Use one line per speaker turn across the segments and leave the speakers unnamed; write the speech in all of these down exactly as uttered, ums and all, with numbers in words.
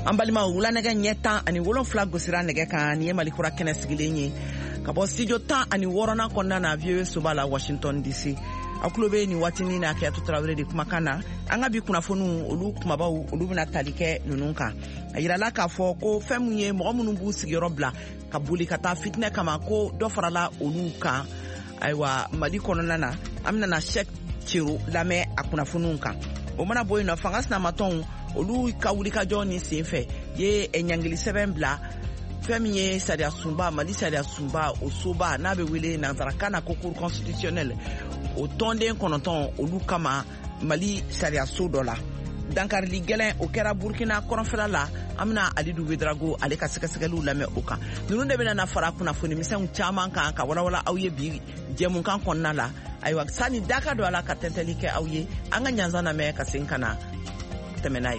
an balima wula nɛgɛ ɲɛ tan ani wolonfila gosira nɛgɛ kan ni ye malikura kɛnɛ sigilen ye ka bɔ studio tan ani wɔɔrɔnan kɔnɔna na V O A soba la Washington D C. a kulo bɛ ni watini na Kiyatu Tarawele de kumakan na an ka bi kunnafoniw olu kumabaw olu bɛna tali kɛ ninnu kan a yirala k'a fɔ ko fɛn mun ye mɔgɔ minnu b'u sigiyɔrɔ bila ka boli ka taa fitinɛ kama ko dɔ farala olu kan ayiwa Mali kɔnɔna na an bɛna Sɛki Ciro lamɛn a kunnafoniw kan o mana bɔ yen nɔ fanga sinamatɔnw olu ka wulikajɔ ni senfɛ ye ɲangili sɛbɛn bila fɛn min ye sariya sunba Mali sariya sunba o soba n'a bɛ wele nanzarakan na ko cour constitutionnelle o tɔnden kɔnɔntɔn olu kama Mali sariya so dɔ la dankarili gɛlɛn o kɛra Burkina kɔrɔnfɛla la an bɛna Alidu Wedrago ale ka sɛgɛsɛgɛliw lamɛn o kan ninnu de bɛna na fara kunnafoni misɛnw caman kan ka walawala aw ye bi jɛmukan kɔnɔna la ayiwa sani da ka don a la ka tɛntɛli kɛ aw ye an ka ɲanzan lamɛn ka segin ka na tɛmɛ n'a ye.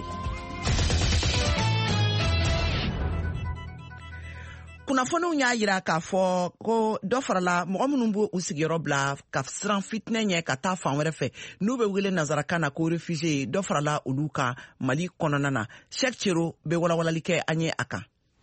kunnafoniw y'a yira k'a fɔ ko dɔ farala mɔgɔ minnu b'u sigiyɔrɔ bila ka siran fitinɛ ɲɛ ka taa fan wɛrɛ fɛ n'u bɛ wele nanzarakan na ko réfugié dɔ farala olu kan Mali kɔnɔna na Sɛki Ciro bɛ walawalali kɛ an ye a kan.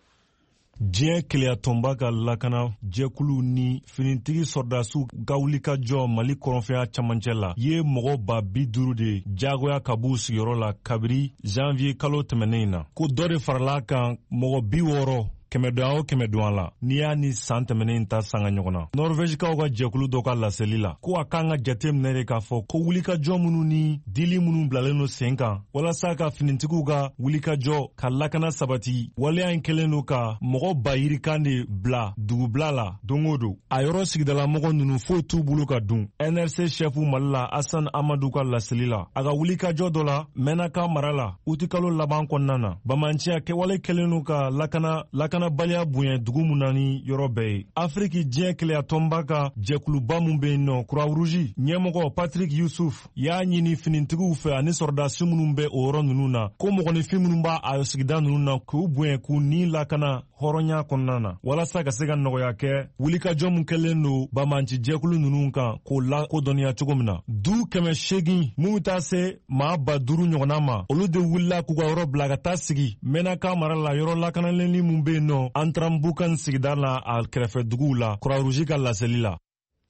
diɲɛ keleya tɔnba ka lakana jɛkulu ni finitigi sɔrdasiw ka wulikajɔ Mali kɔrɔnfɛya camancɛ la ye mɔgɔ ba bi duuru de jagoya ka b'u sigiyɔrɔ la kabiri janvier kalo tɛmɛnen na ko dɔ de farala kan mɔgɔ bi wɔɔrɔ kɛmɛ don o kɛmɛ don a la n'i y'a ni san tɛmɛnen ta sanga ɲɔgɔn na Norvègekaw ka jɛkulu dɔ ka laseli la ko a kan ka jate minɛ de k'a fɔ ko wulikajɔ minnu ni dili minnu bilalen no sen kan walasa ka finitigiw ka wulikajɔ ka lakana sabati waleya in kɛlen do ka mɔgɔ ba yirikan de bila dugubila la don o don a yɔrɔ sigidalamɔgɔ ninnu foyi t'u bolo ka dun N R C chɛfu Mali la Asan Amadu ka laseli la a ka wulikajɔ dɔ la Mɛnaka mara la uti kalo laban kɔnɔna na bamanciya kɛwale kɛlen do ka lakana lakana baliya bonya dugu mun na ni yɔrɔ bɛɛ ye Afriki diɲɛ keleya tɔnba ka jɛkuluba mun bɛ yen nɔ Croix Rouge ɲɛmɔgɔ Patrick Yusuf y'a ɲini finitigiw fɛ ani sɔrɔdasi minnu bɛ o yɔrɔ ninnu na ko mɔgɔninfin minnu b'a a sigida ninnu na k'u bonya k'u ni lakana hɔrɔnya kɔnɔna na walasa ka se ka nɔgɔya kɛ wulikajɔ mun kɛlen do bamanci jɛkulu ninnu kan k'o la kodɔnniya cogo min na du kɛmɛ seegin mun bɛ taa se maa ba duuru ɲɔgɔnna ma olu de wulila k'u ka yɔrɔ bila ka taa sigi Mɛnaka mara la yɔrɔ lakanalen mun bɛ yen nɔ Antrambukan sigida la a kɛrɛfɛ duguw la Croix Rouge ka laseli la.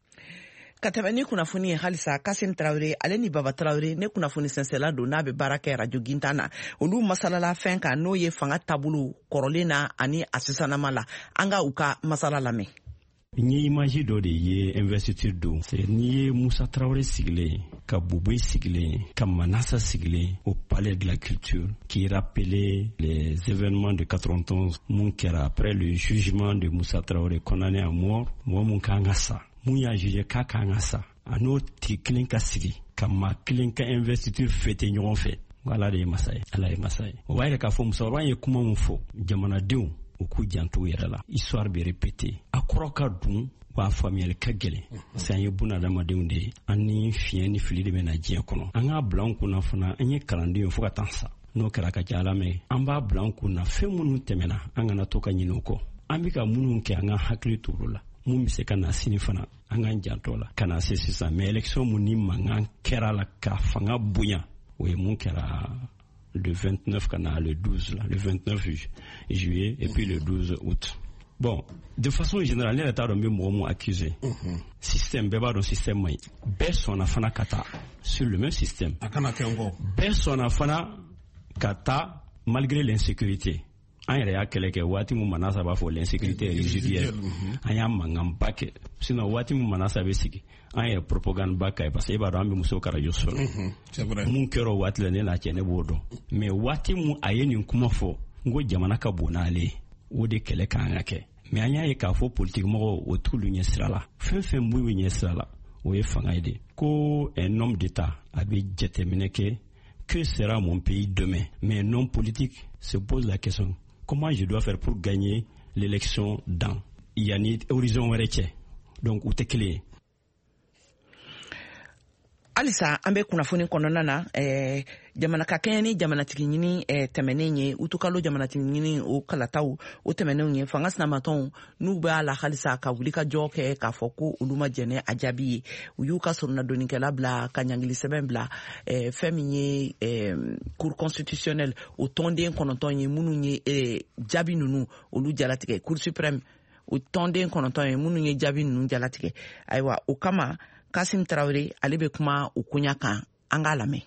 ka tɛmɛ ni kunnafoni ye halisa Kasim Tarawele ale ni Baba Tarawele ne kunnafoni sɛnsɛla don n'a bɛ baara kɛ radio Gintan na olu masalala fɛn kan n'o ye fanga taabolo kɔrɔlen na ani a sisanama la an ka u ka masala lamɛn.
N ye image dɔ de ye investiture don n'i ye Musa Traoré sigilen ka Bouboué sigilen ka Manassa sigilen au palais de la culture qui rappelait les événements de quatre-vingt-onze mun kɛra après le jugement de Musa Traoré condamné à mort mɔgɔ mun kan ka sa mun y'a juge k'a kan ka sa a n'o tigi kelen ka sigi ka maa kelen ka investiture fêter ɲɔgɔn fɛ ala de ye masa ye ala ye masa ye o b'a yɛrɛ k'a fɔ musokɔrɔba ye kuma mun fɔ jamanadenw u k'u janto yɛrɛ la histoire bɛ répéter a kɔrɔ ka dun wa faamuyali ka gɛlɛn c'est an ye bunadamadenw de ye an ni fiɲɛ ni fili de bɛ na diɲɛ kɔnɔ an k'a bila an kunna fana an ye kalandenw fo ka taa sa n'o kɛra ka ca ala mɛ an b'a bila an kunna fɛn minnu tɛmɛna an kana to ka ɲinɛ o kɔ an bɛ ka minnu kɛ an ka hakili to olu la mun bɛ se ka na sini fana an k'an janto la ka na se sisan mais élection mun ni mankan kɛra la ka fanga bonya o ye mun kɛra le vingt-neuf kana le douze là, le vingt-neuf ju juillet et puis le douze août. Bon, de façon générale, les États doivent me accuser. Système, bébé dans système mai. Personne n'a fana kata sur le même système. Personne n'a fana kata malgré l'insécurité. An yɛrɛ y'a kɛlɛ kɛ waati min Manassa b'a fɔ l'insécurité résiduelle an y'a mankan ba kɛ sinon waati min Manassa bɛ sigi an yɛrɛ propagande ba kɛ parce que e b'a dɔn an bɛ musow ka radio sɔrɔ mun kɛra o waati la ne n'a cɛ ne b'o dɔn mais waati min a ye nin kuma fɔ n ko jamana ka bon n'ale ye o de kɛlɛ kan ka kɛ mais an y'a ye k'a fɔ politique mɔgɔw o t'olu ɲɛ sira la fɛn fɛn b'u ɲɛ sira la o ye fanga ye de ko un homme d'état a bɛ jateminɛ kɛ que sera mon pays demain mais un homme politique se pose la question comment je dois faire pour gagner l'élection dans yani horizon wɛrɛ cɛ donc u tɛ kelen ye.
alisa an bɛ kunnafoni kɔnɔna na eh, jamana ka kɛɲɛ ni jamanatigi ɲini eh, tɛmɛnen ye utukalo jamanatigi ɲini o kalataw o tɛmɛnenw ye fanga sinamatɔnw n'u b'a la halisa ka wuli ka jɔ kɛ k'a fɔ ko olu ma jɛnɛ a jaabi ye u y'u ka soronadonnikɛla bila ka ɲangili sɛbɛn bila eh, fɛn min ye eh, cour constitutionnel o tɔnden kɔnɔntɔn ye minnu ye eh, jaabi ninnu olu jalatigɛ cour suprême o tɔnden kɔnɔntɔn ye minnu ye jaabi ninnu jalatigɛ ayiwa o kama Kasim Traoré ale bɛ kuma u koɲa kan an k'a lamɛn.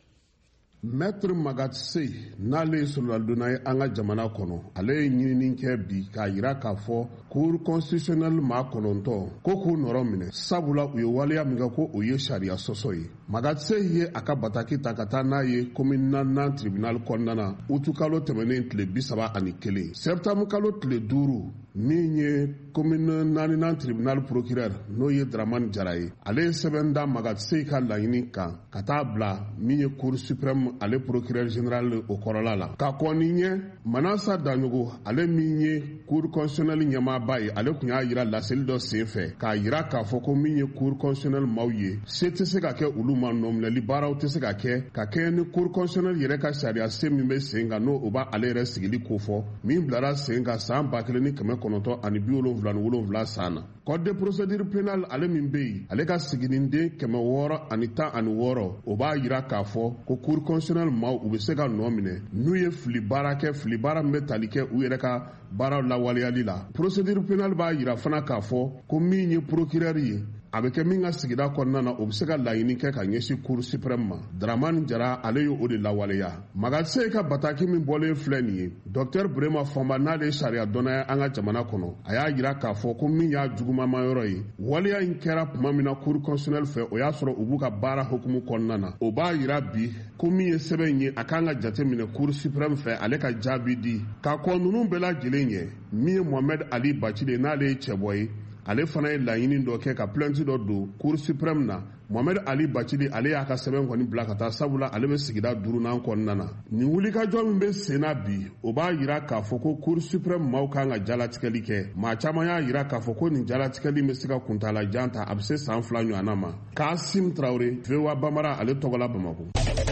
Maître Magatte Seye n'ale ye sɔrɔladonna ye an ka jamana kɔnɔ ale ye ɲinini kɛ bi k'a yira k'a fɔ cour constitutionnelle maa kɔnɔntɔn ko k'u nɔrɔ minɛ sabula u ye waleya min kɛ ko o ye sariya sɔsɔ ye. Magatte Seye ye a ka bataki ta ka taa n'a ye commune naaninan tribunal kɔnɔna na utukalo tɛmɛnen tile bi saba ani kelen septembre kalo tile duuru min ye commune naaninan tribunal procureur n'o ye Dramane Jara ye ale ye sɛbɛn da Magatte Seye ka laɲini kan ka taa bila min ye cour suprême ale procureur général o kɔrɔla la ka kɔni ɲɛ Manasa Danyogo ale min ye cour constitutionnelle ɲɛmaaba ye ale tun y'a yira laseli dɔ sen fɛ k'a yira k'a fɔ ko min ye cour constitutionnelle maaw ye se tɛ se ka kɛ olu ma nɔminɛli baaraw tɛ se ka kɛ ka kɛ ni cour constitutionnelle yɛrɛ ka sariya se min bɛ sen kan n'o o b'a ale yɛrɛ sigili kofɔ min bilara sen kan san ba kelen ni kɛmɛ kɔnɔntɔn ani bi wolonwula ni wolonwula san na code de procédure pénale ale min bɛ yen ale ka siginiden kɛmɛ wɔɔrɔ ani tan ani wɔɔrɔ o b'a yira k'a fɔ ko cour constitutionnelle maaw u bɛ se ka nɔ minɛ n'u ye fili baara kɛ fili baara min bɛ tali kɛ u yɛrɛ ka baaraw lawaleyali la procédure pénale b'a yira fana k'a fɔ ko min ye procureur ye a bɛ kɛ min ka sigida kɔnɔna na o bɛ se ka laɲini kɛ ka ɲɛsin cour suprême ma Dramane Jara ale ye o de lawaleya Magatte Seye ka bataki min bɔlen filɛ nin ye docteur Burema Fɔnba n'ale ye sariya dɔnna ye an ka jamana kɔnɔ a y'a yira k'a fɔ ko min y'a jugumama yɔrɔ ye waleya in kɛra tuma min na cour constitutionnelle fɛ o y'a sɔrɔ u b'u ka baara hukumu kɔnɔna na o b'a yira bi ko min ye sɛbɛn ye a kan ka jate minɛ cour suprême fɛ ale ka jaabi di k'a kɔ ninnu bɛɛ lajɛlen ye min ye Mohamed Ali Bachile n'ale ye cɛbɔ ye ale fana ye laɲini dɔ kɛ ka plainte dɔ don cour suprême na Mohamed Ali Bachili ale y'a ka sɛbɛn kɔni bila ka taa sabula ale bɛ sigida duurunan kɔnɔna na nin wulikajɔ min bɛ senna bi o b'a yira k'a fɔ ko cour suprême maaw kan ka jalatigɛli kɛ maa caman y'a yira k'a fɔ ko nin jalatigɛli bɛ se ka kuntalajan ta a bɛ se san fila ɲɔgɔnna ma Kasim Traoré V O A Bamara ale tɔgɔla Bamako.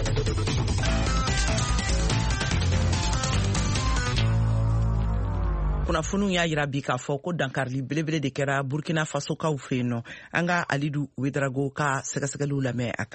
kunnafoniw y'a yira bi k'a fɔ ko dankarili belebele de kɛra Burkina Faso kaw fɛ yen nɔ an ka Alidu Wedrago ka sɛgɛsɛgɛliw lamɛn a kan.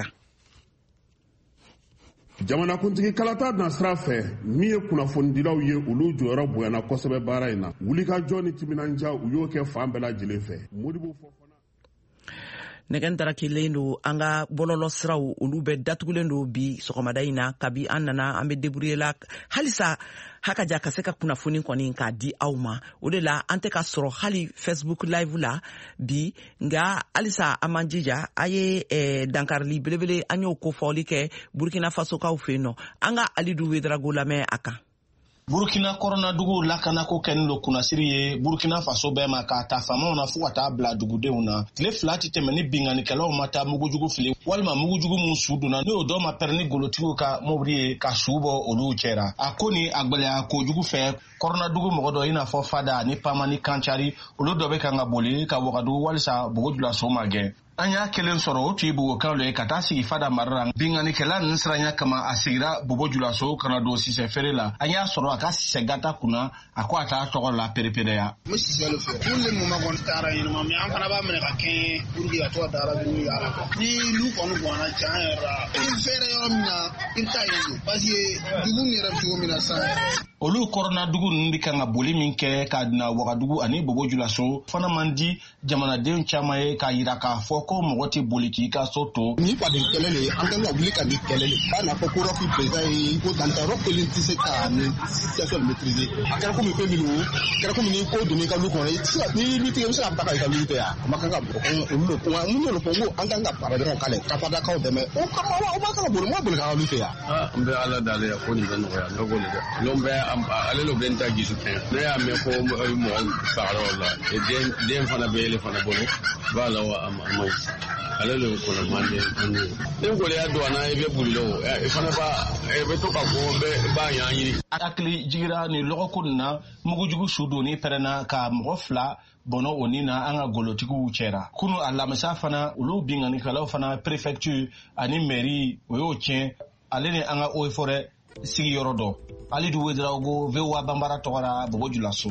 Jamanakuntigi kalata nasira fɛ min ye kunnafonidilaw ye olu jɔyɔrɔ bonyana kosɛbɛ baara in na wulikajɔ ni timinanja u y'o kɛ fan bɛɛ lajɛlen fɛ Modibo Fofana
nɛgɛn darakilen don an ka bɔlɔlɔ siraw olu bɛ datugulen don bi sɔgɔmada in na kabi an nana an bɛ débrouiller la halisa hakaja ka se ka kunnafoni kɔni k'a di aw ma o de la an tɛ ka sɔrɔ hali Facebook live la bi nka halisa an man jija a ye eh, dankarili belebele an y'o kofɔli kɛ Burkina Faso kaw fɛ yen nɔ an ka Alidu Wedrago lamɛn a kan.
Burkina kɔrɔnadugu lakanako kɛnin do kunnasiri ye Burkina Faso bɛɛ ma k'a ta faamaw na fo ka taa bila dugudenw na tile fila tɛ tɛmɛ ni binganikɛlaw ma taa mugujugu fili walima mugujugu min su donna n'o dɔw ma pɛrɛn ni golotigiw ka mobili ye ka su bɔ olu cɛra a ko ni a gwɛlɛya kojugu fɛ kɔrɔnadugu mɔgɔ dɔ i n'a fɔ Fada ni Pama ni Kancari olu dɔ bɛ kan ka boli ka Wagadugu walisa Bogojulaso ma gɛn an y'a kelen sɔrɔ o tun ye Bogokan ye ka taa sigi Fada mara la binganikɛla ninnu siranya kama a sigira Bogojulaso kana don sisɛ feere la an y'a sɔrɔ a ka sisɛ gata kunna a ko a t'a tɔgɔ la perepereya.
N bɛ sisɛ le fɛ mun de mun ma kɔni taara yɛlɛma mɛ an fana b'a minɛ ka kɛ puruke ka to ka daara dumuni y'a la ni lu kɔni bɔnna can yɛrɛ la i fɛrɛ yɔrɔ min na i bɛ taa yen don parce que dugu min yɛrɛ bɛ cogo min na sa.
Olu kɔrɔnadugu ninnu de kan ka boli min kɛ ka na Wagadugu ani Bogojulaso fana man di jamanadenw caman ye k'a yira k'a fɔ ko mɔgɔ tɛ boli k'i ka so to.
Ni baden kɛlɛ le an kan ka wuli ka di kɛlɛ le k'a n'a fɔ ko Rɔfi président ye ko dantanyɔrɔ kelen tɛ se ka nin situation maîtriser a kɛra komi fɛn minnu a kɛra komi ni ko donna i ka lu kɔnɔ i tɛ se ka ni lu tigɛ i bɛ se ka taga i ka lu tɛ yan a ma kan ka bɔ olu le ko mun y'olu fɔ ko an kan ka fara dɔrɔn k'ale ka Fadakaw dɛmɛ o kama o ma kan ka boli o ma boli ka lu tɛ yan.
An bɛ Ala dalen ya ko nin bɛ nɔgɔya ne ko nin dɛ n'o bɛ ale lo bɛ n ta gisu fɛn ne y'a mɛn ko mɔgɔ sagara o la den den fana bɛ yɛlɛ fana bolo b'a la wa a ma ale le kono mande ani ne ngole ya do na ebe bulilo e fana ba ebe to ka ko be ba yanyi
akli jigira ni logo kunna mugujugu sudu ni perena ka mofla bono onina anga golotiku chera kunu ala mesafana ulu bingani kala fana prefecture ani mairie oyo chen ale ne anga o fore sigi yorodo ali du wedra go vewa bambara tokara bobo julaso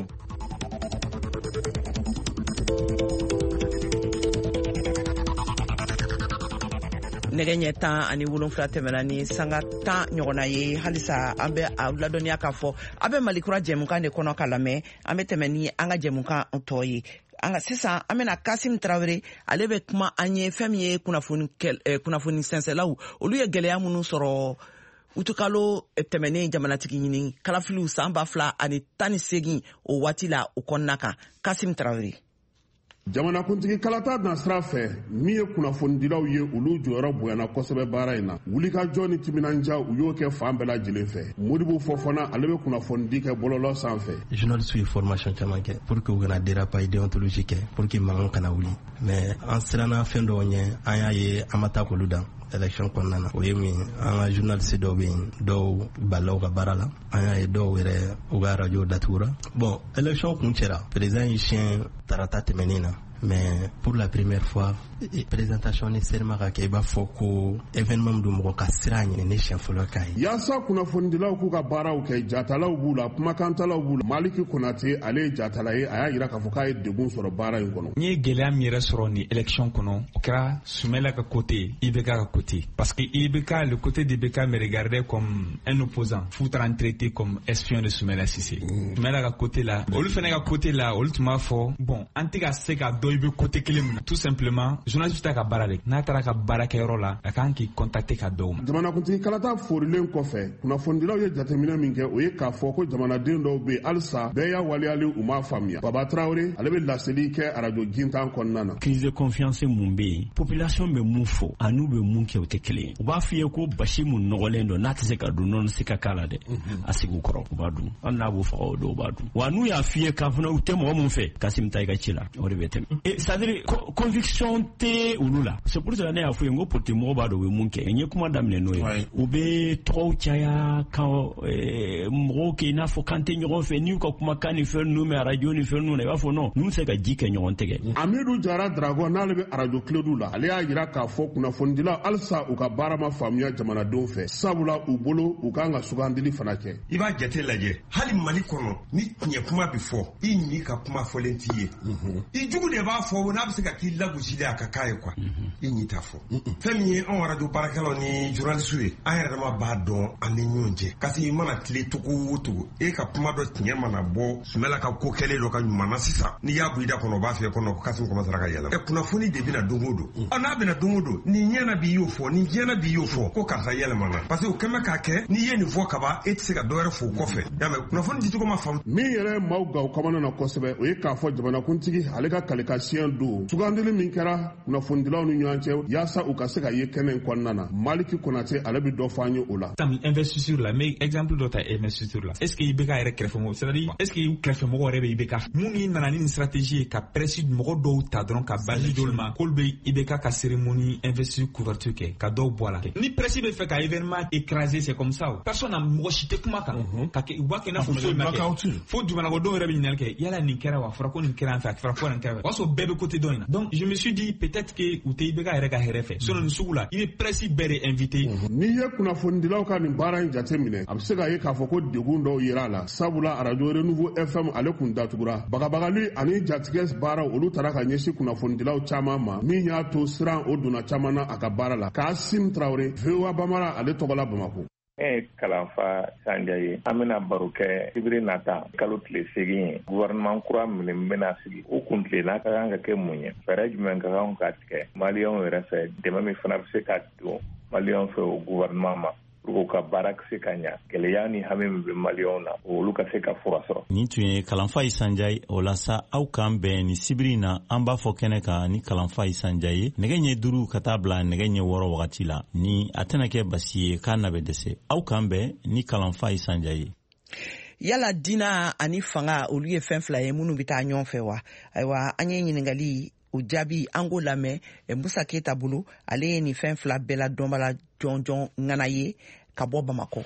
negenya tan ani wolonfila tɛmɛna ni sanga tan ɲɔgɔnna ye halisa an bɛ a ladɔnniya k'a fɔ a bɛ malikura jɛmukan de kɔnɔ ka lamɛn an bɛ tɛmɛ ni an ka jɛmukan tɔ ye an ka sisan an bɛna kasim tarawele ale bɛ kuma an ye fɛn min ye kunnafoni kunnafoni sɛnsɛlaw olu ye gɛlɛya minnu sɔrɔ utukalo tɛmɛnen jamanatigi ɲini kalafiliw san ba fila ani tan ni segin o waati la o kɔnɔna kan kasim tarawele.
jamanakuntigi kalata na sira fɛ min ye kunnafonidilaw ye olu jɔyɔrɔ bonyana kosɛbɛ baara in na wulikajɔ ni timinanja u y'o kɛ fan bɛɛ lajɛlen fɛ modibo fɔ fana ale bɛ kunnafonidi kɛ bɔlɔlɔ sanfɛ
journaliste ye formation caman kɛ pour que u kana dérapage déontologie kɛ pour que mankan kana wuli mais an siranna fɛn dɔw ɲɛ an y'a ye an ma taa k'olu dan élection kɔnɔna na o ye min an ka journaliste dɔw bɛ yen dɔw balaw ka baara la an y'a ye dɔw yɛrɛ u ka radio datugura bon élection kun cɛra président yi siɲɛ tarata tɛmɛnen na mais pour la première fois présentation ni serma ka kɛ i b'a fɔ ko événement min don mɔgɔ ka sira ɲini ni siɲɛ fɔlɔ ka ye
yaasa kunnafonidilaw k'u ka baaraw kɛ jatalaw b'u la kumakantalaw b'u la maliki konate ale ye jatala ye a y'a yira k'a fɔ k'a ye degun sɔrɔ baara in kɔnɔ
n ye gɛlɛya min yɛrɛ sɔrɔ ni élection kɔnɔ o kɛra Sumela ka côté I B K ka côté parce que I B K le côté d'I B K me regardait comme un opposant fou taara traité comme espion de Sumela Cissé Sumela ka côté la olu fɛnɛ ka côté la olu tun b'a fɔ bon an tɛ ka se ka dɔ I bɛ côté kelen min na tout simplement journaliste ta ka baara de n'a taara ka baarakɛyɔrɔ la a kan k'i contacter ka dɔw ma
jamanakuntigi kalata forilen kɔfɛ kunnafonidilaw ye jateminɛ min kɛ o ye k'a fɔ ko jamanaden dɔw bɛ halisa bɛɛ y'a waleyali u m'a faamuya Baba Traoré ale bɛ laseli kɛ arajo gintan kɔnɔna na
crise de confiance mun bɛ yen population bɛ mun fɔ an'u bɛ mun kɛ o tɛ kelen ye u b'a f'i ye ko basi mun nɔgɔlen don n'a tɛ se ka dun nɔnɔ se ka k'a la dɛ a sigi u kɔrɔ u b'a dun hali n'a b'u faga o don u b'a dun wa n'u y'a f'i ye k'a fana u tɛ mɔgɔ mun fɛ Kasim ta i ka ci la o de bɛ tɛmɛ c'est-à-dire conviction tɛ olu la c'est pour ça ne y'a fɔ ye n ko politique mɔgɔ b'a dɔn u bɛ mun kɛ n ye kuma daminɛ n'o ye u bɛ tɔgɔw caya ka mɔgɔw kɛ i n'a fɔ kan tɛ ɲɔgɔn fɛ n'u ka kumakan ni fɛn ninnu mɛn arajo ni fɛn ninnu na i b'a fɔ non n'u se ka ji kɛ ɲɔgɔn tɛgɛ
Amidu Jara Dragon n'ale bɛ arajo kiledu la ale y'a jira k'a fɔ kunnafonidilaw halisa u ka baara ma faamuya jamanadenw fɛ sabula u bolo u kan ka sugandili fana kɛ
i b'a jate lajɛ hali Mali kɔnɔ ni tiɲɛ kuma bɛ fɔ i ɲi ka kuma fɔlen t'i ye i jugu de b'a fɔ n'a bɛ se ka k'i lagosi de a ka k'a ye quoi i ɲi t'a fɔ fɛn min ye anw arajo baarakɛlaw ni journaliste ye an yɛrɛ dama b'a dɔn an ni ɲɔgɔn cɛ kasi i mana tile togo o togo e ka kuma dɔ tiɲɛ mana bɔ Sumela ka ko kɛlen dɔ ka ɲuman sisan n'i y'a bɔ i da kɔnɔ o b'a fɛ kɔnɔ ko Kasim commencera ka yɛlɛma ɛ kunnafoni de bɛna don o don ɔ n'a bɛna don o don nin ɲɛna bi y'o fɔ nin jɛna bi y'o fɔ ko karisa yɛlɛmana parce que o kɛmɛ k'a kɛ n'i ye nin fɔ kaban e tɛ se ka dɔwɛrɛ fɔ o kɔfɛ y'a mɛn kunnafoni dicogo ma faamu
min yɛrɛ maaw gaw kamana na kosɛbɛ o ye k'a fɔ jamanakuntigi ale ka kalikan don sugandili min kɛra kunnafonidilaw ni ɲɔgɔn cɛ yaasa u ka se ka ye kɛnɛ in kɔnɔna na Maliki Konate ale bɛ dɔ fɔ an ye o la
tam investiture la mais exemple dɔ ta investiture la est-ce que I B K yɛrɛ kɛrɛfɛmɔgɔ c'est-à-dire est-ce que kɛrɛfɛmɔgɔ yɛrɛ bɛ I B K mun ni nana ni stratégie ka presse mɔgɔ dɔw ta dɔrɔn ka base dɔw ma k'olu bɛ I B K ka cérémonie investiture couverture kɛ ka dɔw bɔ a la ni presse bɛ fɛ ka événement écraser c'est comme ça personne na mɔgɔ si tɛ kuma kan ka kɛ u b'a kɛ i n'a fɔ foyi ma kɛ fo dugumanakɔdenw yɛrɛ bɛ ɲininkali kɛ yala nin kɛra wa fɔra ko nin kɛra an fɛ a fɔra ko nin kɛra wa o y'a sɔrɔ bɛɛ bɛ côté dɔ in na donc je me suis dit peut-être que u tɛ I B K yɛrɛ ka hɛrɛ fɛ sinon nin sugu la i bɛ presse bɛɛ de invité
n'i ye kunnafonidilaw ka nin baara in jate minɛ a bɛ se k'a ye k'a fɔ ko degun dɔw yera a la sabula arajo Renouveau F M ale kun datugura bagabagali ani jatigɛ baaraw olu taara ka ɲɛsin kunnafonidilaw caman ma min y'a to siran o donna caman na a ka baara la Kasim Traoré V O A Bamara ale tɔgɔ la Bamakɔ.
E Kalanfa Sanja ye an bɛna baro kɛ sibiri nata kalo tile segin ye gouvernement kura min bɛna sigi o kun tilenna ka kan ka kɛ mun ye fɛɛrɛ jumɛn ka kan ka tigɛ maliyɛnw yɛrɛ fɛ dɛmɛ min fana bɛ se ka don maliyɛnw fɛ o gouvernement ma pour ka baara se ka ɲa gɛlɛya ni hami min bɛ maliyɛnw na olu ka se ka fura sɔrɔ.
Nin tun ye Kalanfa Sanja ye o la sa aw k'an bɛn ni sibiri na an b'a fɔ kɛnɛ kan ni Kalanfa Sanja ye nɛgɛ ɲɛ duuru ka taa bila nɛgɛ ɲɛ wɔɔrɔ wagati la ni a tɛna kɛ basi ye k'a na bɛ dɛsɛ aw k'an bɛn ni Kalanfa Sanja ye.
Yala diina ani fanga olu ye fɛn fila ye minnu bɛ taa ɲɔgɔn fɛ wa ayiwa an ye ɲininkali o jaabi an k'o lamɛn Musa Keyita bolo ale ye nin fɛn fila bɛɛ la dɔnbala jɔnjɔn ŋana ye ka bɔ Bamakɔ.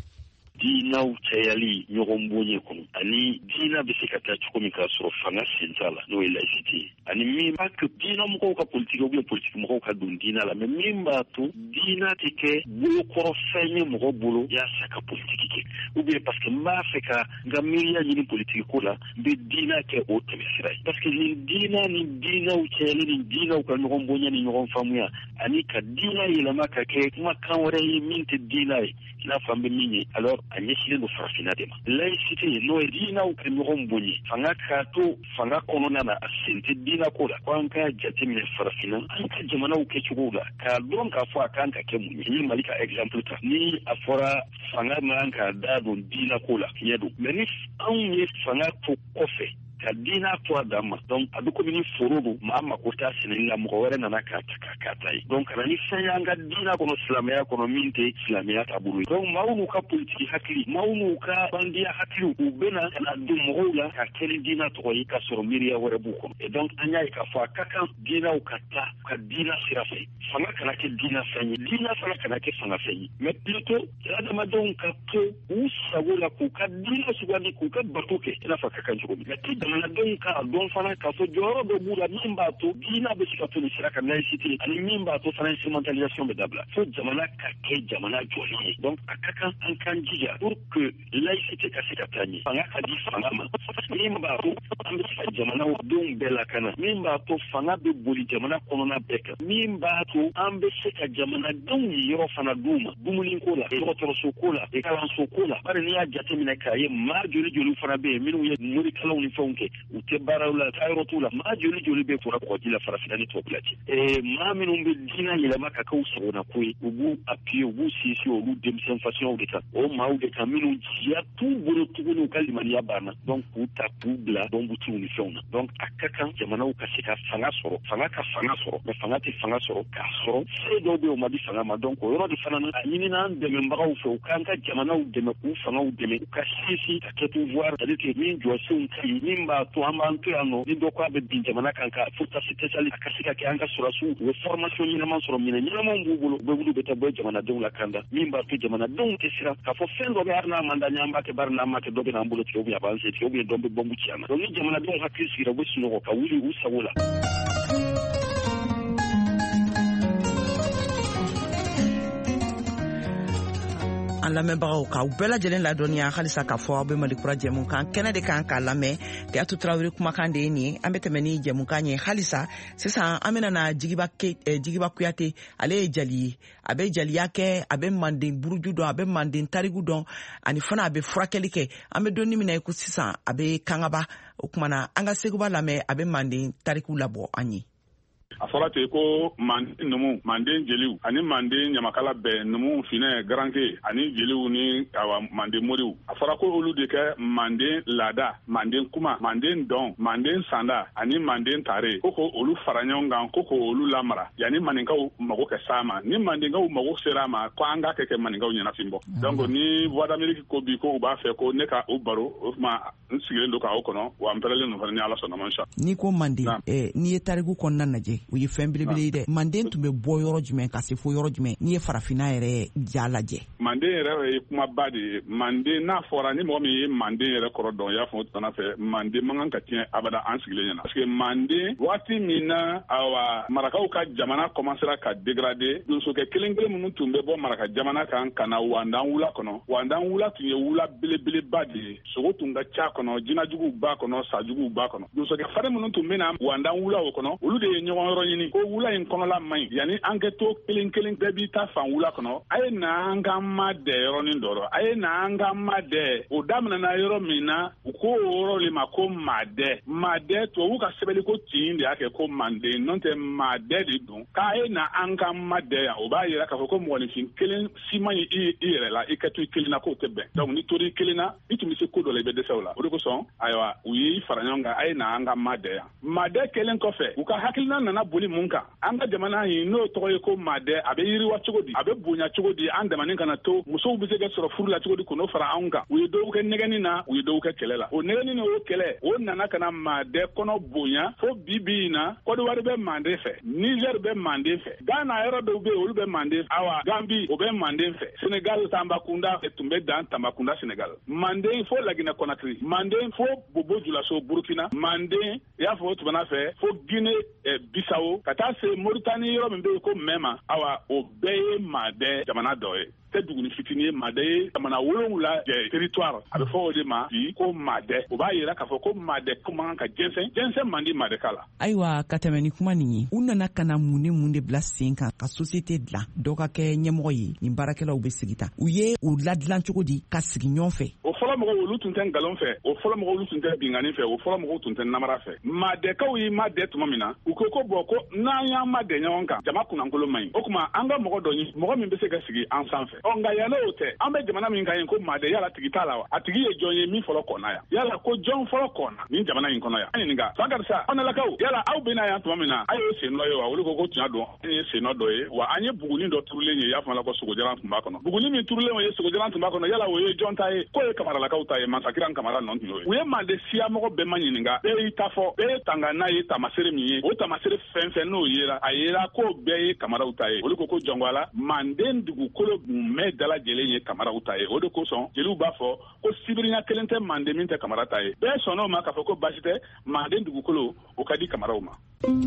diinaw cayali ɲɔgɔn bonye kɔnɔ ani diina bɛ se ka taa cogo min k'a sɔrɔ fanga sen t'a la n'o ye laïcité ye ani min b'a to diina mɔgɔw ka politique ou bien politique mɔgɔw ka don diina la mais min b'a to diina tɛ kɛ bolokɔrɔfɛn ye mɔgɔ bolo yaasa ka politique kɛ ou bien parce que n b'a fɛ ka n ka miiriya ɲini politique ko la n bɛ diina kɛ o tɛmɛsira ye parce que nin diina ni diinaw cayali ni diinaw ka ɲɔgɔn bonya ni ɲɔgɔn faamuya ani ka diina yɛlɛma ka kɛ kumakan wɛrɛ ye min tɛ diina ye i n'a fɔ an bɛ min ye alors a ɲɛsinnen don farafinna de ma laïcité n'o ye diinaw ka ɲɔgɔn bonye fanga k'a to fanga kɔnɔna na a sen tɛ diina ko la ko an ka jateminɛ farafinna an ka jamanaw kɛcogow la k'a dɔn k'a fɔ a kan ka kɛ mun ye ni Mali ka exemple ta ni a fɔra fanga man k'a da don diina ko la tiɲɛ don mais ni anw ye fanga to kɔfɛ ka diina to a dan ma donc a bɛ komi ni foro don maa mako t'a sɛnɛli la mɔgɔ wɛrɛ nana k'a ta k'a k'a ta ye donc kana ni fɛn y'an ka diina kɔnɔ silamɛya kɔnɔ min tɛ silamɛya taabolo ye donc maaw n'u ka politiki hakili maaw n'u ka bandiya hakiliw u bɛna ka na don mɔgɔw la ka kɛ ni diina tɔgɔ ye k'a sɔrɔ miiriya wɛrɛ b'u kɔnɔ et donc an y'a ye k'a fɔ a ka kan diinaw ka taa ka diina sira fɛ fanga kana kɛ diina fɛn ye diina fana kana kɛ fanga fɛn ye mais plutôt adamadenw ka to u sago la k'u ka diina sugandi k'u ka bato kɛ i n'a fɔ a ka kan cogo min mais jamanadenw ka dɔn fana k'a fɔ jɔyɔrɔ dɔ b'u la min b'a to diina bɛ se ka to nin sira kan laïcité ani min b'a to fana instrumentalisation bɛ dabila fo jamana ka kɛ jamana jɔlen ye donc a ka kan an k'an jija pour que laïcité ka se ka taa ɲɛ fanga ka di fanga ma min b'a to an bɛ se ka jamanaw denw bɛɛ lakana min b'a to fanga bɛ boli jamana kɔnɔna bɛɛ kan min b'a to an bɛ se ka jamanadenw ye yɔrɔ fana d'u ma dumuniko la dɔgɔtɔrɔso ko la kalanso ko la bari n'i y'a jateminɛ k'a ye maa joli joli fana bɛ yen minnu ye morikalaw ni fɛnw u tɛ baaraw la taayɔrɔ t'u la maa joli joli bɛ fɔra kɔgɔji la farafinna ni tubabu la cɛ maa minnu bɛ diina yɛlɛma ka kɛ u sagona ko ye u b'u appuyer u b'u sinsin olu denmisɛn fasiyɔnw de kan o maaw de kan minnu jiya t'u bolo tuguni u ka limaniya banna donc k'u ta k'u bila bɔnbutiw ni fɛnw na donc a ka kan jamanaw ka se ka fanga sɔrɔ fanga ka fanga sɔrɔ mais fanga tɛ fanga sɔrɔ k'a sɔrɔ se dɔw bɛ yen o ma di fanga ma donc o yɔrɔ de fana na a ɲinina an dɛmɛbagaw fɛ u k'an ka jamanaw dɛmɛ k'u fangaw dɛmɛ u ka sinsin ka kɛ pouvoir c'est à dire que min jɔsenw ka ɲi min b'a to an b'an to yan nɔ ni dɔ ko a bɛ bin jamana kan ka furutasi tɛsali a ka se ka kɛ an ka sɔrɔsiw u ye formation ɲɛnaman sɔrɔ minɛ ɲɛnamanw b'u bolo u bɛ wuli u bɛ taa bɔ jamanadenw la kanda min b'a to jamanadenw tɛ siran k'a fɔ fɛn dɔ bɛ hali n'a man d'an ye an b'a kɛ bari n'an m'a kɛ dɔ bɛ n'an bolo tigɛ ou bien a b'an sen tigɛ ou bien dɔ bɛ bɔnbu ci an na donc ni jamanadenw hakili sigira u bɛ sunɔgɔ ka wuli u sago la.
An lamɛnbagaw ka u bɛɛ lajɛlen ladɔniya halisa k'a fɔ aw bɛ Malikura jɛmukan kɛnɛ de kan k'a lamɛn Keyatu Tarawele kumakan de ye nin ye an bɛ tɛmɛ ni jɛmukan ye halisa sisan an bɛna na Jigiba Jigiba Kuyate ale ye jali ye a bɛ jaliya kɛ a bɛ Manden buruju dɔn a bɛ Manden tariku dɔn ani fana a bɛ furakɛli kɛ an bɛ donni minɛ ko sisan a bɛ kangaba o kumana an ka Seguba lamɛn a bɛ Manden tariku labɔ an ye.
A fɔra ten ko Manden numu Manden jeliw ani Manden ɲamakala bɛɛ numu finɛ garanke ani jeliw ni awa Manden moriw a fɔra ko olu de kɛ Manden laada Manden kuma Manden dɔn Manden sanda ani Manden tare ko ko olu fara ɲɔgɔn kan ko ko olu lamara yanni maninkaw mago kɛ s'a ma ni Mandenkaw mago sera a ma ko an ka kɛ kɛ maninkaw ɲɛnafin bɔ donc ni Voix d'Amérique ko bi ko u b'a fɛ ko ne ka o baro o tuma n sigilen don k'aw kɔnɔ wa n pɛrɛlen don fana ni Ala sɔnna ma sa.
Ni ko Manden n'i ye tariku kɔnɔna lajɛ u ye fɛn belebele ye dɛ Manden tun bɛ bɔ yɔrɔ jumɛn ka se fo yɔrɔ jumɛn n'i ye farafinna yɛrɛ ja lajɛ.
Manden yɛrɛ ye kumaba de ye Manden n'a fɔra ni mɔgɔ min ye Manden yɛrɛ kɔrɔ dɔn y'a fɔ o tana fɛ Manden man kan ka tiɲɛ abada an sigilen ɲɛna parce que Manden waati min na awa marakaw ka jamana commencera ka dégrader donsokɛ kelen kelen minnu tun bɛ bɔ maraka jamana kan ka na Wandan wula kɔnɔ Wandan wula tun ye wula belebeleba de ye sogo tun ka ca kɔnɔ jinajuguw b'a kɔnɔ sajuguw b'a kɔnɔ donsokɛ farin minnu tun bɛ na Wandan wula o kɔnɔ olu de ye ɲɔgɔn yɔrɔ ɲini ko wula in kɔnɔla man ɲi yanni an ka to kelen kelen bɛɛ b'i ta fan wula kɔnɔ a ye na an ka ma dɛ yɔrɔnin dɔ a ye na an ka ma dɛ o daminɛna yɔrɔ min na u ko o yɔrɔ de ma ko maadɛ maadɛ tubabu ka sɛbɛnni ko tin de y'a kɛ ko Manden n'o tɛ maadɛ de don k'a ye na an ka ma dɛ yan o b'a yira k'a fɔ ko mɔgɔninfin kelen si man ɲi i yɛrɛ la i ka to i kelen na k'o tɛ bɛn donc ni tori kelen na i tun bɛ se ko dɔ la i bɛ dɛsɛ o la o de kosɔn ayiwa u y'i fara ɲɔgɔn kan a ye na an ka ma dɛ yan maadɛ kelen kɔfɛ u ka hakilina nana boli mun kan an ka jamana in n'o tɔgɔ ye ko maadɛ a bɛ yiriwa cogo di a bɛ bonya cogo di an damanin kana to musow bɛ se ka sɔrɔ furu la cogo di k'o fara anw kan u ye dɔw kɛ nɛgɛni na u ye dɔw kɛ kɛlɛ la o nɛgɛni ni o kɛlɛ o nana ka na maadɛ kɔnɔ bonya fo bi bi in na Côte-d'Ivoire bɛ Manden fɛ Niger bɛ Manden fɛ Ghana yɔrɔ dɔw bɛ yen olu bɛ Manden awa Gambie o bɛ Manden fɛ Sénégal Tambacounda tun bɛ dan Tambacounda Sénégal Manden fo Laginɛ Conakry Manden fo Bobo Dioulasso Burkina Manden i y'a fɔ o tuma fɛ fo Guinée Bissau ka taa se Mauritanie yɔrɔ min bɛ yen ko Mɛma awa o bɛɛ ye Maadɛ jamana dɔ ye tɛ duguni fitinin ye Maadɛ ye jamana wolonwula territoire a bɛ fɔ o de ma bi ko Maadɛ o b'a yira k'a fɔ ko Maadɛ kuma ka jɛnsɛn jɛnsɛn man di Maadɛ k'a la.
Ayiwa ka tɛmɛ ni kuma nin ye u nana ka na mun ni mun de bila sen kan ka société dilan dɔw ka kɛ ɲɛmɔgɔ ye nin baarakɛlaw bɛ sigi tan u ye u ladilan cogo di ka sigi ɲɔgɔn fɛ.
O fɔlɔ mɔgɔw olu tun tɛ nkalon fɛ o fɔlɔ mɔgɔw olu tun tɛ binkani fɛ o fɔlɔ mɔgɔw tun tɛ namara fɛ Maadɛkaw ye Maadɛ tuma min na u ko ko bɔn ko n'an y'an Maadɛ ɲɔgɔn kan jama kunnankolon man ɲi o tuma an ka mɔgɔ dɔ ɲini mɔgɔ min bɛ se ka sigi an sanfɛ ɔ nka yala o tɛ an bɛ jamana min kan yen ko Maadɛ yala tigi t'a la wa a tigi ye jɔn ye min fɔlɔ kɔnna yan yala ko jɔn fɔlɔ kɔnna nin jamana in kɔnɔ yan an ɲininka Fakarisa Kɔnɛlakaw yala aw bɛna yan tuma min na a ye sen dɔ ye wa olu ko ko tiɲɛ don an ye sen dɔ ye wa an ye buguni dɔ turulen ye i y'a fɔ la ko sogojalan tun b'a kɔnɔ buguni min turulen o ye sogojalan tun b'a kɔnɔ yala o ye jɔn ta ye k'o ye Kamaralakaw ta ye Mansakiran Kamara nɔ tun y'o ye u ye Maadɛ siyamɔgɔ bɛɛ ma ɲininka bɛɛ y'i ta fɔ bɛɛ ye tanga n'a ye tamasere min ye o tamasere fɛn fɛn n'o yera a yera k'o bɛɛ ye Kamaraw ta ye olu ko ko jɔngwala Manden dugukolo bɛɛ dalajɛlen ye Kamaraw ta ye o de kosɔn jeliw b'a fɔ ko sibirinya kelen tɛ Manden min tɛ Kamara ta ye bɛɛ sɔnn'o ma k'a fɔ ko baasi tɛ Manden dugukolo o ka di Kamaraw ma.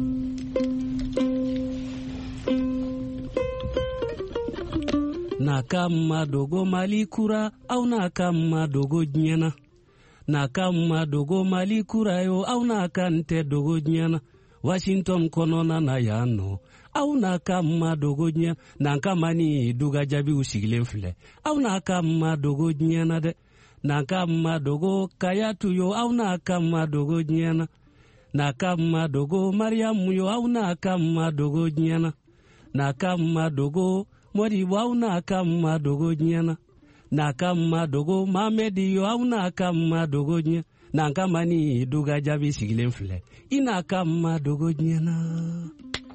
Nakama dogo Mali kura au nakama dogo nyana nakama dogo Mali kura yo au nakante dogo nyana Washington konona na yano au nakama dogo nyana nakama ni duga jabi usigilen file au nakama dogo nyana de nakama dogo kayatu yo au nakama dogo nyana nakama dogo Mariamu yo au nakama dogo nyana nakama dogo Mori wau na kama dogo nyana na kama dogo Mamedi yo au na kama dogo nyana na kama ni duga jabi sigilen file ina kama dogo nyana.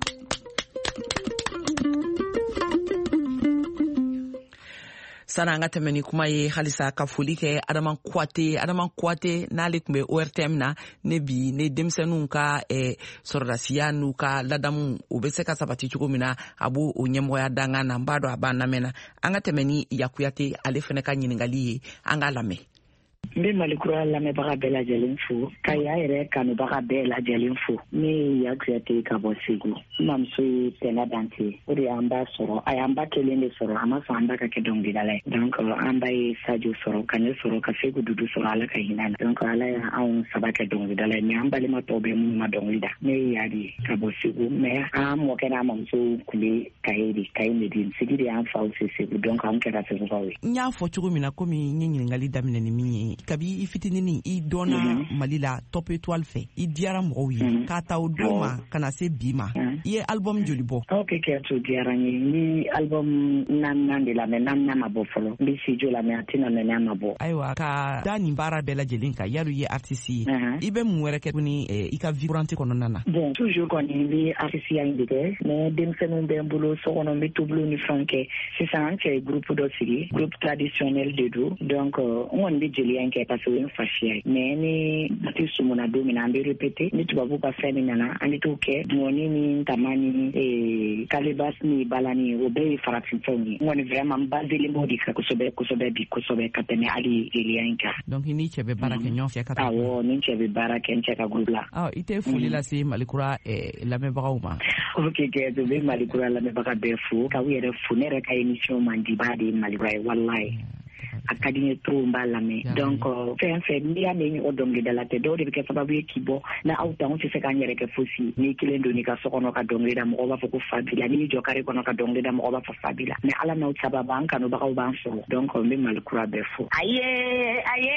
Sana an ka tɛmɛ ni kuma ye halisa ka foli kɛ Adama Kuwate Adama Kuwate n'ale tun bɛ O R T M na ne bi ne denmisɛnninw ka eh, sɔrɔdasiya n'u ka ladamu u bɛ se ka sabati cogo min na a b'o o ɲɛmɔgɔya dangan na n b'a dɔn a b'a lamɛn na an ka tɛmɛ ni Yakuyate ale fana ka ɲininkali ye an k'a lamɛn.
N bɛ Malikura lamɛnbaga bɛɛ lajɛlen fo ka y'a yɛrɛ kanubaga bɛɛ lajɛlen fo ne ye Yakuyate ka bɔ Segu n mamuso ye Tɛnɛ Dante o de y'an ba sɔrɔ a y'an ba kelen de sɔrɔ a ma sɔn an ba ka kɛ dɔnkilidala ye donc an ba ye Sadio sɔrɔ ka ne sɔrɔ ka Segu Dudu sɔrɔ Ala ka hinɛ na donc Ala y'anw saba kɛ dɔnkilidala ye mais an balima tɔw bɛ minnu ma dɔnkili da ne ye Yadi ka bɔ Segu mais an mɔkɛ n'a mamuso tun bɛ Kaye de Kaye Medine Sigi de y'an faw se Segu donc an kɛra Segukaw ye.
N y'a fɔ cogo min na komi n ye ɲininkali daminɛ ni min ye kabi i fitinini i dɔnna mm -hmm. Mali la Top Étoile fɛ i diyara mɔgɔw ye mm -hmm. k'a ta o don ma ka na se bi ma mm -hmm. i ye album joli bɔ?
Ok Ketu diyara n ye ni album naaninan de lamɛn naaninan ma bɔ fɔlɔ n bɛ studio lamɛn a tɛna mɛn n'a ma bɔ.
Ayiwa ka da nin baara bɛɛ lajɛlen kan yali i ye artiste ye mm -hmm. i bɛ mun wɛrɛ kɛ tuguni eh, i ka vie courante kɔnɔna na?
Bon toujours kɔni n bɛ artisteya in de kɛ mais denmisɛnninw bɛ n bolo so kɔnɔ n bɛ tobilo ni fɛnw kɛ sisan an cɛ ye groupe dɔ sigi groupe traditionnel de don donc n kɔni bɛ jeliya in kɛ parce que o ye n fasiya ye mais ni artiste sumuna don min na an bɛ répéter ni tubabu ka fɛn min nana an bɛ t'o kɛ dumuni ni tama ni kalebas ni balani o bɛɛ ye farafin fɛnw ye n kɔni vraiment n baselen b'o de kan kosɛbɛ kosɛbɛ bi kosɛbɛ ka tɛmɛ hali jeliya in kan.
Donc ni cɛ bɛ baara kɛ ɲɔgɔn fɛ ka taa.
Awɔ ni cɛ bɛ baara kɛ n cɛ ka groupe la.
Awɔ i tɛ foli lase Malikura lamɛnbagaw ma.
Ok kɛ n bɛ Malikura lamɛnbaga bɛɛ fo ka u yɛrɛ fo ne yɛrɛ ka émission man di ba de Malikura ye walayi. A ka di n ye trop n b'a lamɛn donc fɛn fɛn n'i y'a mɛn o dɔnkilidala tɛ dɔw de bɛ kɛ sababu ye k'i bɔ na aw ta anw tɛ se k'an yɛrɛ kɛ fosi n'i kelen don n'i ka so kɔnɔ ka dɔnkili da mɔgɔw b'a fɔ ko fa b'i la n'i jɔ kare kɔnɔ ka dɔnkili da mɔgɔw b'a fɔ fa b'i la mais Ala n'aw sababu an kanubagaw b'an sɔrɔ donc n bɛ Malikura bɛɛ fo. Aye aye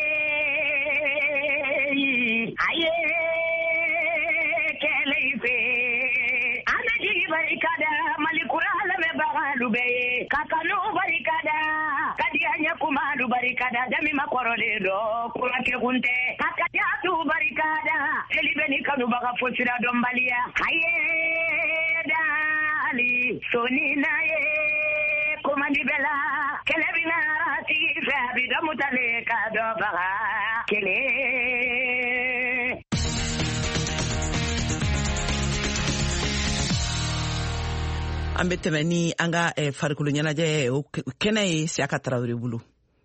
aye kɛlɛ fɛ an bɛ jigi barikada Malikura lamɛnbaga lu bɛɛ ye ka kanu barikada. Kuma duba
barikada demi makorole do kurake kunte kakaja tu barikada elibeni kanu baga fosira dombalia haye dali sonina ye komandi bela kelebina ti fabi do mutale kado baga kele
an bɛ tɛmɛ ni an ka farikolo ɲɛnajɛ o kɛnɛ ye Siaka Tarawele bolo.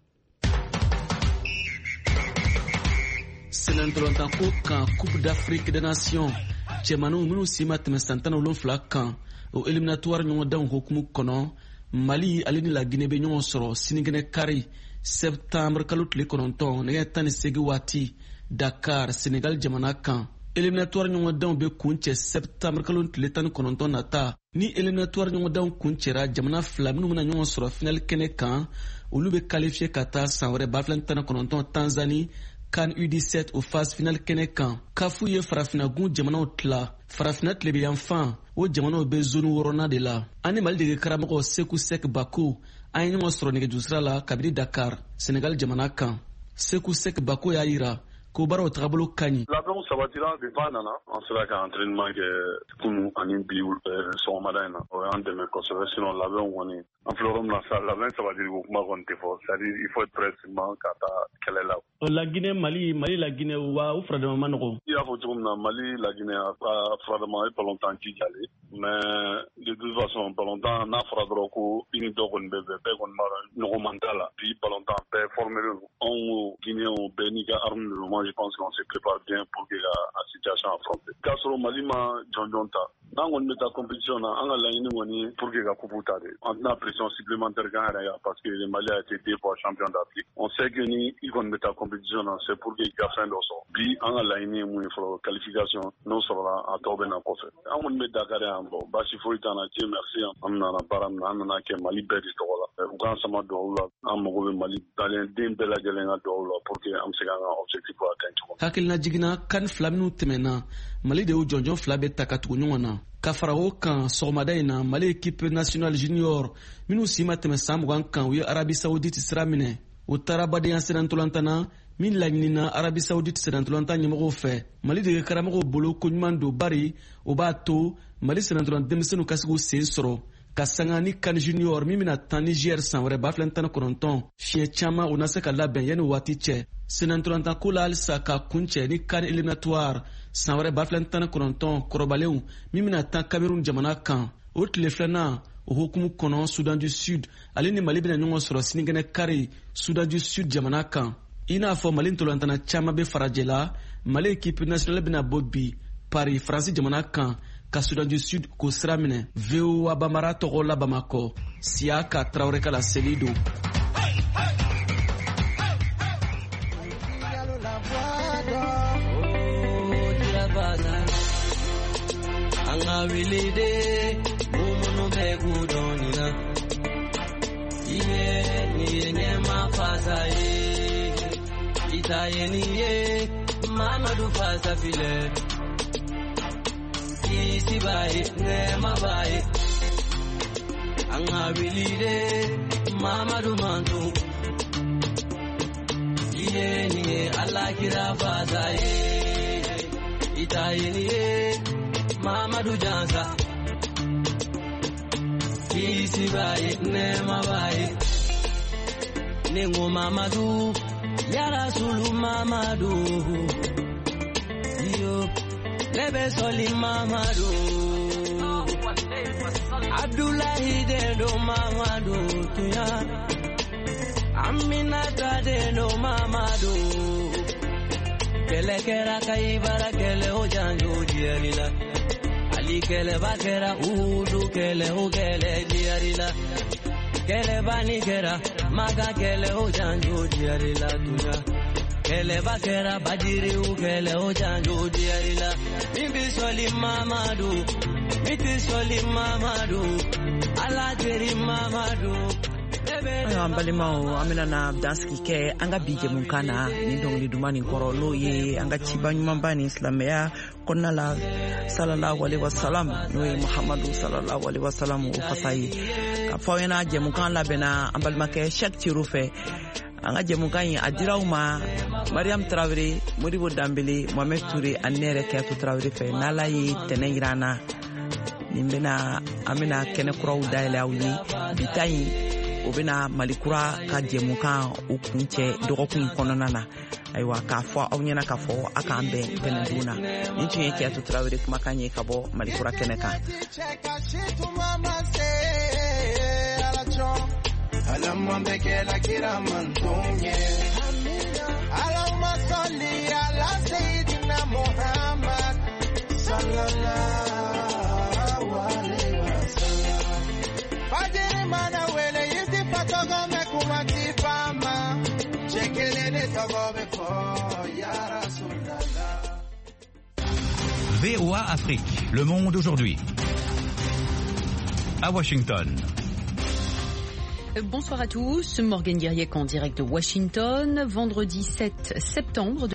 Senentolantan ko kan Coupe d'Afrique des Nations cɛmanninw minnu si ma tɛmɛ san tan ni wolonwula kan o éliminatoire ɲɔgɔndanw hukumu kɔnɔ Mali ale ni La Guinée bɛ ɲɔgɔn sɔrɔ sinikɛnɛ kari septembre kalo tile kɔnɔntɔn nɛgɛ tan ni seegin waati Dakar Sénégal jamana kan. Éliminatoire ɲɔgɔndanw bɛ kun cɛ septembre kalo tile tan ni kɔnɔntɔn nata ni éliminatoire ɲɔgɔndanw kun cɛra jamana fila minnu bɛna ɲɔgɔn sɔrɔ final kɛnɛ kan olu bɛ qualifié ka taa san wɛrɛ ba fila tan ni kɔnɔntɔn Tanzanie CAN U dix-sept o phase final kɛnɛ kan. kafu ye farafinagun jamanaw tila farafina tile bɛ yan fan o jamanaw bɛ zone wɔɔrɔnan de la. an ni Mali dege karamɔgɔ Seku Sek Bako an ye ɲɔgɔn sɔrɔ nɛgɛjurusira la kabini Dakar Sénégal jamana kan. Seku Sek Bako y'a yira ko baaraw tagabolo ka ɲi.
Labɛnw sabatira depuis a nana an sera ka entraînement kɛ kunu ani bi sɔgɔmada in na o y'an dɛmɛ kosɛbɛ sinon labɛnw kɔni an filɛ yɔrɔ min na sa labɛn sabatili ko kuma kɔni tɛ fɔ c'est à dire il faut être prêt seulement ka taa kɛlɛ la.
La Guinée Mali Mali La Guinée wa o furadama ma nɔgɔ.
I y'a fɔ cogo min na Mali La Guinée a ka furadama ye palontan jijalen mais de toute façon palontan n'a fɔra dɔrɔn ko i ni dɔ kɔni bɛ bɛn bɛɛ kɔni b'a dɔn ɲɔgɔnman t'a la bi palontan bɛɛ formelen don anw Guinéens bɛɛ n'i ka arme de moment je pense qu'on se prépare bien pour que la, la situation affrontée. K'a sɔrɔ Mali ma jɔnjɔn ta n'an kɔni bɛ taa compétition na an ka laɲini kɔni pour que ka coupe ta de an tɛna pression supplémentaire k'an yɛrɛ kan parce que le Mali a été deux fois champion d'Afrique. On sait que ni i kɔni bɛ taa compétition na c'est pour que i ka fɛn dɔ sɔrɔ bi an ka laɲini ye mun ye fɔlɔ qualification n'o sɔrɔla a tɔw bɛ na kɔfɛ an kɔni bɛ Dakar yan bɔ baasi foyi t'an na Dieu merci an nana baara min na an nana kɛ Mali bɛɛ de tɔgɔ la u k'an sama dugawu la an mago bɛ Mali den bɛɛ lajɛlen ka dugawu la pour que an bɛ se k'an ka objectif atteindre cogo.
Hakilina jiginna kan fila minnu tɛmɛna Mali de y'o jɔnjɔn fila bɛ ta ka tugu ɲɔgɔn na ka fara o kan sɔgɔmada in na Mali équipe nationale junior minnu si ma tɛmɛ san mugan kan u ye Arabie Saoudite sira minɛ o taara badenya senentolantan na min laɲinina Arabie Saoudite senentolantan ɲɛmɔgɔw fɛ Mali de karamɔgɔw bolo ko ɲuman don bari o b'a to Mali senentolan denmisɛnninw ka se k'u sen sɔrɔ ka sanga ni CAN junior min bɛna tan Niger san wɛrɛ ba fila tan ni kɔnɔntɔn fiɲɛ caman u na se ka labɛn yanni waati cɛ senentolantan ko la halisa ka kun cɛ ni CAN éliminatoire san wɛrɛ ba fila tan ni kɔnɔntɔn kɔrɔbalenw min bɛna tan Cameroun jamana kan o tile filanan o hukumu kɔnɔ Soudan du Sud ale ni Mali bɛna ɲɔgɔn sɔrɔ sinikɛnɛ kari Soudan du Sud jamana kan i n'a fɔ Mali ntolantana caman bɛ farajɛ la Mali équipe nationale bɛna bɔ bi Paris Faransi jamana kan ka Soudan du Sud ko sira minɛ V O A Bamara tɔgɔ la Bamakɔ Siaka Tarawele ka la seli don.
Anga wilide mumuno begudonina iye niye nyema fasaye itaye niye Mamadu fasafile isi baye nema baye anga wilide Mamadu mantu iye niye alakira fasaye itaye niye Mamadu Jansa isi baye nema baye Nengo Mamadu Ya Rasulu Mamadu Yo Lebe Soli Mamadu Abdullahi Dendo Mamadu Tuya Aminata Dendo Mamadu Kele Kera Kaibara Kele Ojanjo Dierila Ali kele bakera udu kele o kele diarila kele bani kera maga kele o janjo diarila tuya kele bakera bajiri u kele o janjo diarila bibi soli Mamadu biti soli Mamadu ala jeri Mamadu.
Ayo an balimaw an bɛna na dansigi kɛ an ka bi jɛmukan na ni dɔnkili duman nin kɔrɔ n'o ye an ka ciba ɲumanba ni silamɛya kɔnɔna la sallallahu alaihi wasallam n'o ye Muhamadu sallallahu alaihi wasallam o fasa ye k'a fɔ aw ɲɛna jɛmukan labɛnna an balimakɛ Cheikh Tiro fɛ an ka jɛmukan ɲi a diraw ma Mariam Traoré, Modibo Dambele, Mohamed Touré ani ne yɛrɛ Kiyatu Traoré fɛ n'Ala ye tɛnɛ jira an na nin bɛna an bɛna kɛnɛ kuraw dayɛlɛ aw ye bi ta in o bɛna Mali kura ka jɛmukan o kun cɛ dɔgɔkun in kɔnɔna na ayiwa k'a fɔ aw ɲɛna k'a fɔ a k'an bɛn ntɛnɛndon na nin tun ye Kiyatu Traoré kumakan ye ka bɔ Mali kura kɛnɛ kan.
Allahumma bekela kira mantonye Allahumma salli ala sayyidina Muhammad sallallahu alaihi wasallam Fajiri mana wele yiti patogo mekumati fama Chekele de togo befo ya Rasulallah.
V O A Afrique, Le Monde aujourd'hui. À Washington.
Bonsoir à tous, Morgane Guiriec en direct de Washington, vendredi sept septembre.